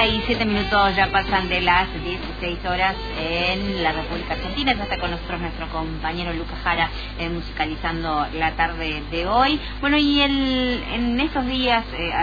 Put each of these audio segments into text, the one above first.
37 minutos ya pasan de las 16 horas en la República Argentina. Ya está con nosotros nuestro compañero Lucas Jara musicalizando la tarde de hoy. Bueno, y en estos días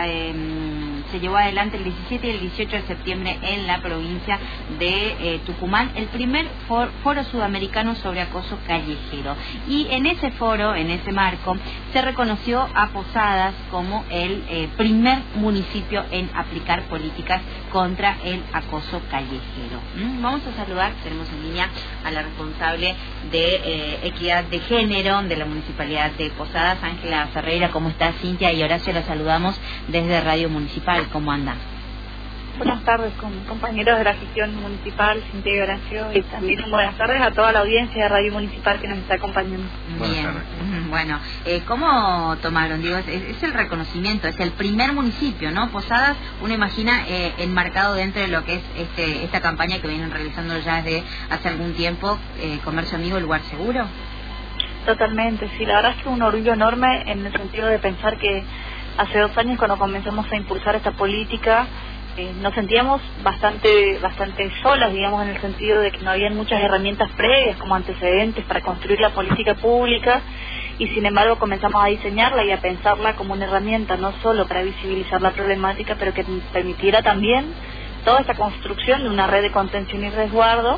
se llevó adelante el 17 y el 18 de septiembre en la provincia de Tucumán el primer foro sudamericano sobre acoso callejero. Y en ese foro, en ese marco, se reconoció a Posadas como el primer municipio en aplicar políticas contra el acoso callejero. Vamos a saludar, tenemos en línea a la responsable de Equidad de Género de la Municipalidad de Posadas, Ángela Ferreira. ¿Cómo está, Cintia? Y Horacio, la saludamos desde Radio Municipal. ¿Cómo anda? Buenas tardes, compañeros de la gestión municipal, Cintia y Horacio, y también buenas tardes a toda la audiencia de Radio Municipal que nos está acompañando. Bien, bueno, ¿cómo tomaron? Digo, es el reconocimiento, es el primer municipio, ¿no? Posadas, uno imagina enmarcado dentro de lo que es esta campaña que vienen realizando ya desde hace algún tiempo, Comercio Amigo, Lugar Seguro. Totalmente, sí, la verdad es que un orgullo enorme en el sentido de pensar que hace 2 años, cuando comenzamos a impulsar esta política, nos sentíamos bastante solas, digamos, en el sentido de que no habían muchas herramientas previas como antecedentes para construir la política pública, y sin embargo comenzamos a diseñarla y a pensarla como una herramienta no solo para visibilizar la problemática, pero que permitiera también toda esta construcción de una red de contención y resguardo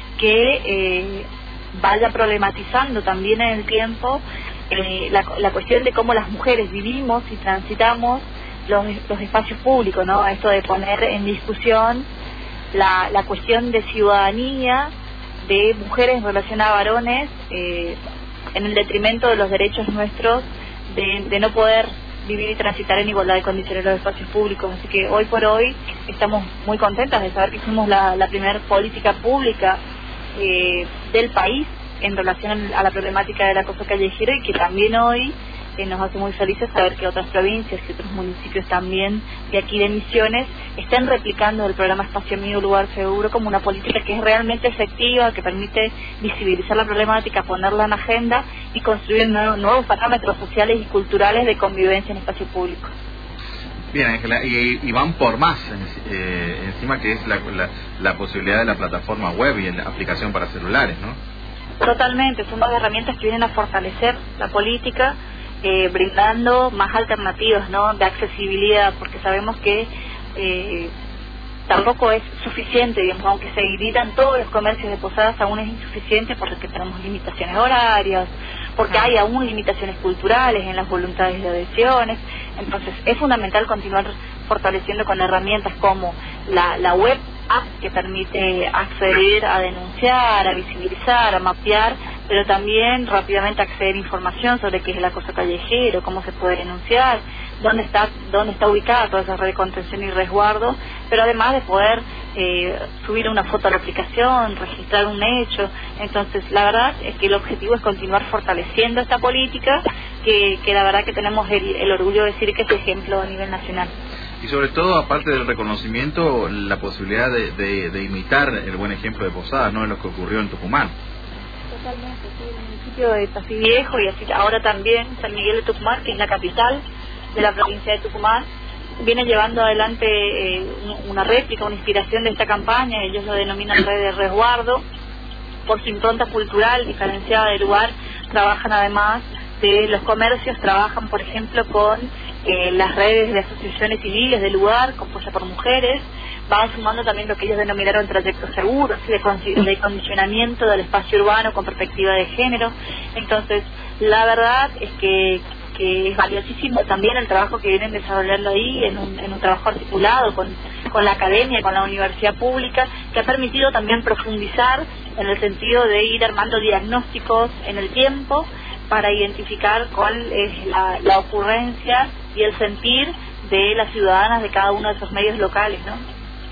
que vaya problematizando también en el tiempo la cuestión de cómo las mujeres vivimos y transitamos los espacios públicos, ¿no? Esto de poner en discusión la cuestión de ciudadanía de mujeres en relación a varones, en el detrimento de los derechos nuestros de no poder vivir y transitar en igualdad de condiciones en los espacios públicos. Así que hoy por hoy estamos muy contentas de saber que fuimos la primera política pública del país en relación a la problemática del acoso callejero, y que también hoy nos hace muy felices saber que otras provincias, que otros municipios también de aquí de Misiones están replicando el programa Espacio Amigo, Lugar Seguro como una política que es realmente efectiva, que permite visibilizar la problemática, ponerla en agenda y construir nuevos parámetros sociales y culturales de convivencia en espacio público. Bien, Ángela, y van por más encima, que es la posibilidad de la plataforma web y la aplicación para celulares, ¿no? Totalmente, son 2 herramientas que vienen a fortalecer la política, brindando más alternativas, ¿no?, de accesibilidad, porque sabemos que tampoco es suficiente, digamos, aunque se habilitan todos los comercios de Posadas, aún es insuficiente porque tenemos limitaciones horarias, porque hay aún limitaciones culturales en las voluntades de adhesiones. Entonces es fundamental continuar fortaleciendo con herramientas como la web app, que permite acceder a denunciar, a visibilizar, a mapear, pero también rápidamente acceder a información sobre qué es el acoso callejero, cómo se puede denunciar, dónde está ubicada toda esa red de contención y resguardo, pero además de poder subir una foto a la aplicación, registrar un hecho. Entonces la verdad es que el objetivo es continuar fortaleciendo esta política, que la verdad que tenemos el orgullo de decir que es ejemplo a nivel nacional. Y sobre todo, aparte del reconocimiento, la posibilidad de imitar el buen ejemplo de Posadas, ¿no?, de lo que ocurrió en Tucumán. Totalmente, sí, el municipio de Tafí Viejo y así ahora también San Miguel de Tucumán, que es la capital de la provincia de Tucumán, viene llevando adelante una réplica, una inspiración de esta campaña. Ellos lo denominan red de resguardo, por su impronta cultural diferenciada del lugar. Trabajan además de los comercios, trabajan por ejemplo con las redes de asociaciones civiles del lugar, compuestas por mujeres. Van sumando también lo que ellos denominaron trayectos seguros, de condicionamiento del espacio urbano con perspectiva de género. Entonces la verdad es que es valiosísimo también el trabajo que vienen desarrollando ahí, en un trabajo articulado con la academia, con la universidad pública, que ha permitido también profundizar en el sentido de ir armando diagnósticos en el tiempo para identificar cuál es la ocurrencia y el sentir de las ciudadanas de cada uno de esos medios locales, ¿no?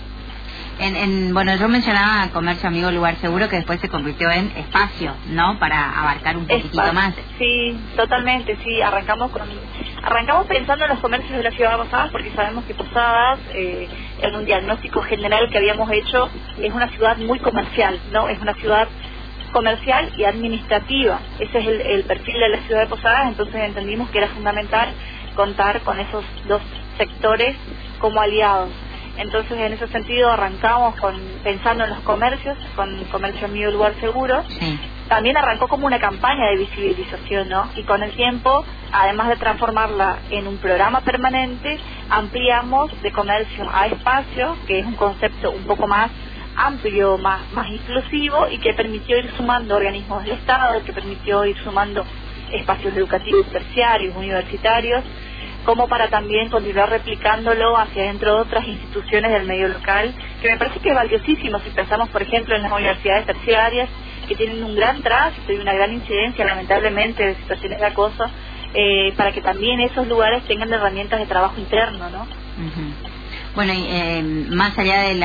Bueno, yo mencionaba Comercio Amigo, Lugar Seguro, que después se convirtió en espacio, ¿no?, para abarcar un poquitito más. Sí, totalmente, sí. Arrancamos pensando en los comercios de la ciudad de Posadas, porque sabemos que Posadas, en un diagnóstico general que habíamos hecho, es una ciudad muy comercial, ¿no? Es una ciudad comercial y administrativa. Ese es el perfil de la ciudad de Posadas. Entonces entendimos que era fundamental contar con esos 2 sectores como aliados. Entonces, en ese sentido, arrancamos pensando en los comercios, con Comercio Mío Lugar Seguro. Sí. También arrancó como una campaña de visibilización, ¿no? Y con el tiempo, además de transformarla en un programa permanente, ampliamos de comercio a espacio, que es un concepto un poco más amplio, más inclusivo, y que permitió ir sumando organismos del Estado, que permitió ir sumando espacios educativos terciarios, universitarios, como para también continuar replicándolo hacia dentro de otras instituciones del medio local, que me parece que es valiosísimo si pensamos, por ejemplo, en las universidades terciarias, que tienen un gran tránsito y una gran incidencia, lamentablemente, de situaciones de acoso, para que también esos lugares tengan herramientas de trabajo interno, ¿no? Bueno, y más allá de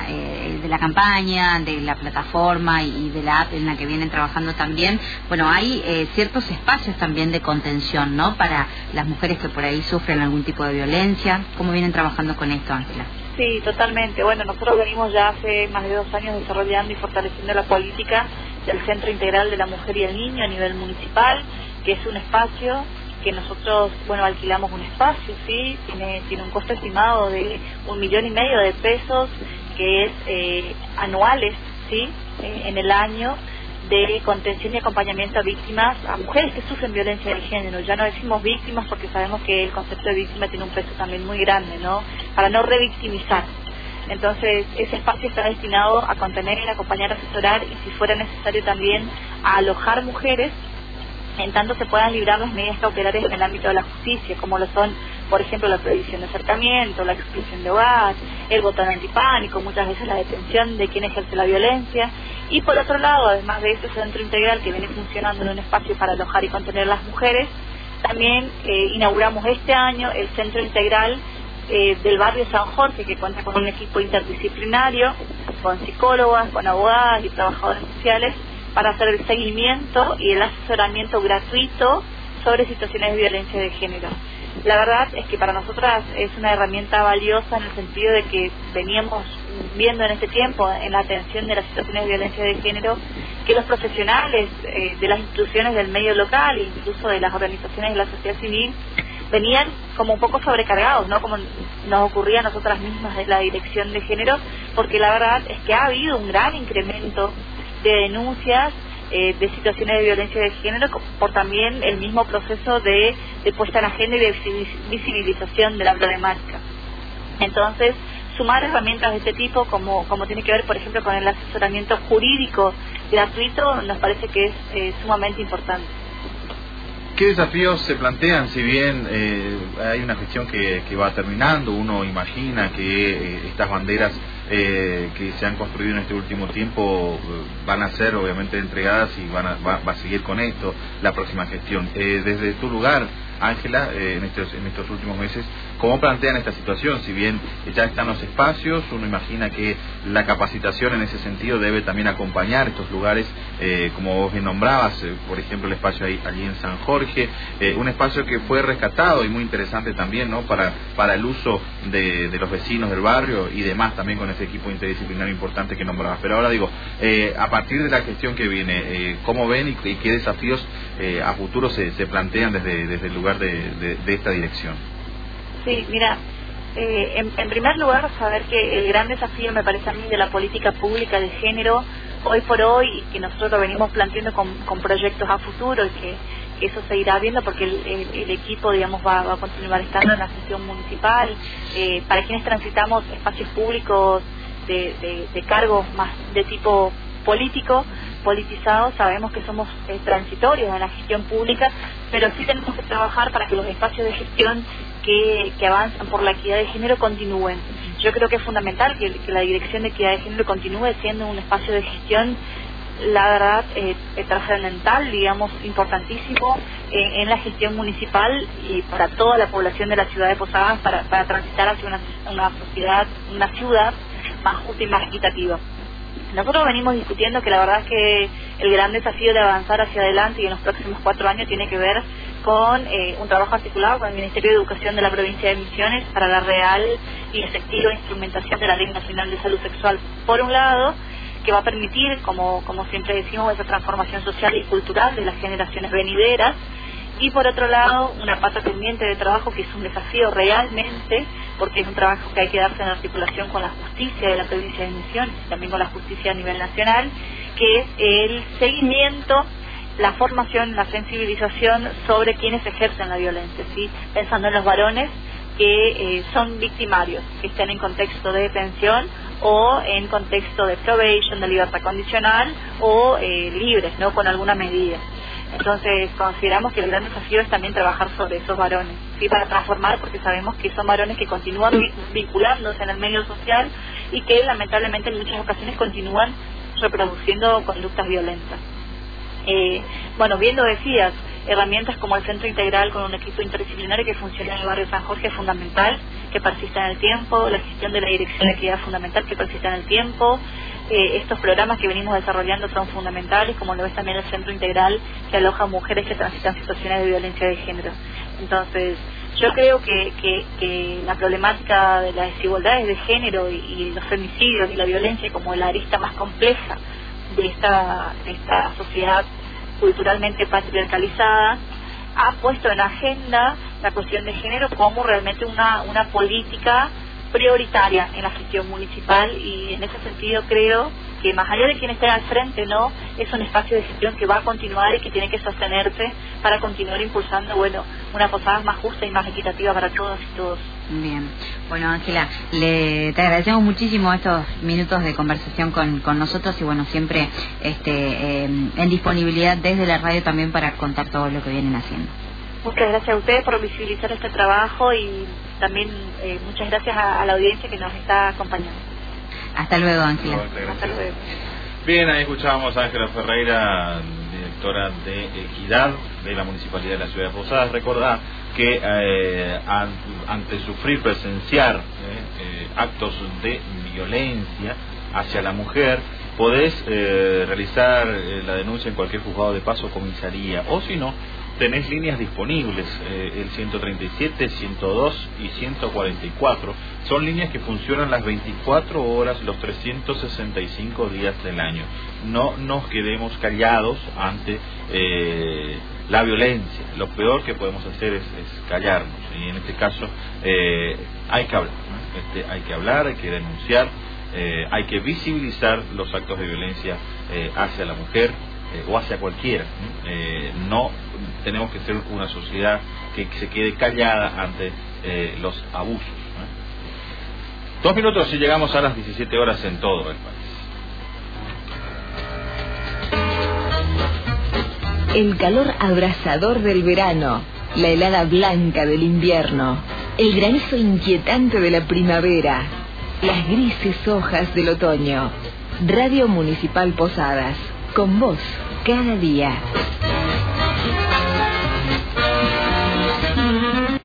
la campaña, de la plataforma y de la app en la que vienen trabajando también, bueno, hay ciertos espacios también de contención, ¿no? Para las mujeres que por ahí sufren algún tipo de violencia. ¿Cómo vienen trabajando con esto, Ángela? Sí, totalmente. Bueno, nosotros venimos ya hace más de 2 años desarrollando y fortaleciendo la política del Centro Integral de la Mujer y el Niño a nivel municipal, que es un espacio que nosotros, bueno, alquilamos un espacio, ¿sí? Tiene un costo estimado de 1,5 millones de pesos, que es anuales, ¿sí? En el año, de contención y acompañamiento a víctimas, a mujeres que sufren violencia de género. Ya no decimos víctimas porque sabemos que el concepto de víctima tiene un peso también muy grande, ¿no? Para no revictimizar. Entonces, ese espacio está destinado a contener, acompañar, asesorar y, si fuera necesario, también a alojar mujeres en tanto se puedan librar las medidas cautelares en el ámbito de la justicia, como lo son, por ejemplo, la prohibición de acercamiento, la exclusión de hogar, el botón antipánico, muchas veces la detención de quien ejerce la violencia. Y por otro lado, además de ese centro integral que viene funcionando en un espacio para alojar y contener a las mujeres, también inauguramos este año el centro integral del barrio San Jorge, que cuenta con un equipo interdisciplinario, con psicólogas, con abogadas y trabajadoras sociales, para hacer el seguimiento y el asesoramiento gratuito sobre situaciones de violencia de género. La verdad es que para nosotras es una herramienta valiosa en el sentido de que veníamos viendo en este tiempo, en la atención de las situaciones de violencia de género, que los profesionales de las instituciones del medio local e incluso de las organizaciones de la sociedad civil venían como un poco sobrecargados, ¿no? Como nos ocurría a nosotras mismas de la dirección de género, porque la verdad es que ha habido un gran incremento de denuncias de situaciones de violencia de género por también el mismo proceso de puesta en agenda y de visibilización de la problemática. Entonces, sumar herramientas de este tipo, como tiene que ver, por ejemplo, con el asesoramiento jurídico gratuito, nos parece que es sumamente importante. ¿Qué desafíos se plantean? Si bien hay una gestión que va terminando, uno imagina que estas banderas que se han construido en este último tiempo van a ser obviamente entregadas y va a seguir con esto la próxima gestión. Desde tu lugar, Ángela, en estos últimos meses, ¿cómo plantean esta situación? Si bien ya están los espacios, uno imagina que la capacitación en ese sentido debe también acompañar estos lugares, como vos bien nombrabas, por ejemplo el espacio allí en San Jorge, un espacio que fue rescatado y muy interesante también, ¿no? Para el uso de los vecinos del barrio y demás, también con ese equipo interdisciplinario importante que nombrabas. Pero ahora digo, a partir de la gestión que viene, ¿cómo ven y qué desafíos a futuro se plantean desde el lugar de esta dirección? Sí, mira, en primer lugar, saber que el gran desafío, me parece a mí, de la política pública de género, hoy por hoy, y que nosotros lo venimos planteando con proyectos a futuro, y que eso se irá viendo porque el equipo, digamos, va a continuar estando en la gestión municipal. Para quienes transitamos espacios públicos de cargos más de tipo político, politizados, sabemos que somos transitorios en la gestión pública, pero sí tenemos que trabajar para que los espacios de gestión que avanzan por la equidad de género continúen. Yo creo que es fundamental que la Dirección de Equidad de Género continúe siendo un espacio de gestión, la verdad, trascendental, digamos, importantísimo en la gestión municipal y para toda la población de la ciudad de Posadas, para transitar hacia una sociedad, una ciudad más justa y más equitativa. Nosotros venimos discutiendo que la verdad es que el gran desafío de avanzar hacia adelante y en los próximos 4 años tiene que ver con un trabajo articulado con el Ministerio de Educación de la provincia de Misiones para la real y efectiva instrumentación de la Ley Nacional de Salud Sexual, por un lado, que va a permitir, como siempre decimos, esa transformación social y cultural de las generaciones venideras, y por otro lado, una pata pendiente de trabajo que es un desafío realmente porque es un trabajo que hay que darse en articulación con la justicia de la provincia de Misiones y también con la justicia a nivel nacional, que es el seguimiento, la formación, la sensibilización sobre quienes ejercen la violencia, ¿sí? Pensando en los varones que son victimarios, que estén en contexto de detención o en contexto de probation, de libertad condicional o libres, ¿no?, con alguna medida. Entonces consideramos que el gran desafío es también trabajar sobre esos varones, ¿sí?, para transformar, porque sabemos que son varones que continúan vinculándose en el medio social y que lamentablemente en muchas ocasiones continúan reproduciendo conductas violentas. Bueno, bien lo decías, herramientas como el Centro Integral con un equipo interdisciplinario que funciona en el barrio San Jorge es fundamental, que persista en el tiempo, la gestión de la dirección de equidad es fundamental, que persista en el tiempo, estos programas que venimos desarrollando son fundamentales, como lo es también el Centro Integral que aloja a mujeres que transitan situaciones de violencia de género. Entonces, yo creo que la problemática de las desigualdades de género y los femicidios y la violencia como la arista más compleja de esta sociedad culturalmente patriarcalizada ha puesto en agenda la cuestión de género como realmente una política prioritaria en la gestión municipal, y en ese sentido creo que más allá de quien esté al frente, no, es un espacio de gestión que va a continuar y que tiene que sostenerse para continuar impulsando, bueno, una posada más justa y más equitativa para todos y todos. Bien, bueno, Ángela, te agradecemos muchísimo estos minutos de conversación con nosotros y bueno, siempre en disponibilidad desde la radio también para contar todo lo que vienen haciendo. Muchas gracias a ustedes por visibilizar este trabajo y también muchas gracias a la audiencia que nos está acompañando. Hasta luego, Ángela. Hasta luego. Bien, ahí escuchábamos a Ángela Ferreira, directora de Equidad de la Municipalidad de la Ciudad de Posadas. Recordá que ante sufrir, presenciar actos de violencia hacia la mujer, podés realizar la denuncia en cualquier juzgado de paz o comisaría, o si no, tenés líneas disponibles, el 137, 102 y 144. Son líneas que funcionan las 24 horas, los 365 días del año. No nos quedemos callados ante la violencia. Lo peor que podemos hacer es callarnos. Y en este caso hay que hablar, ¿no? Hay que hablar, hay que denunciar, hay que visibilizar los actos de violencia hacia la mujer o hacia cualquiera. No tenemos que ser una sociedad que se quede callada ante los abusos. 2 minutos y llegamos a las 17 horas en todo el país. El calor abrasador del verano, la helada blanca del invierno, el granizo inquietante de la primavera, las grises hojas del otoño. Radio Municipal Posadas, con vos cada día.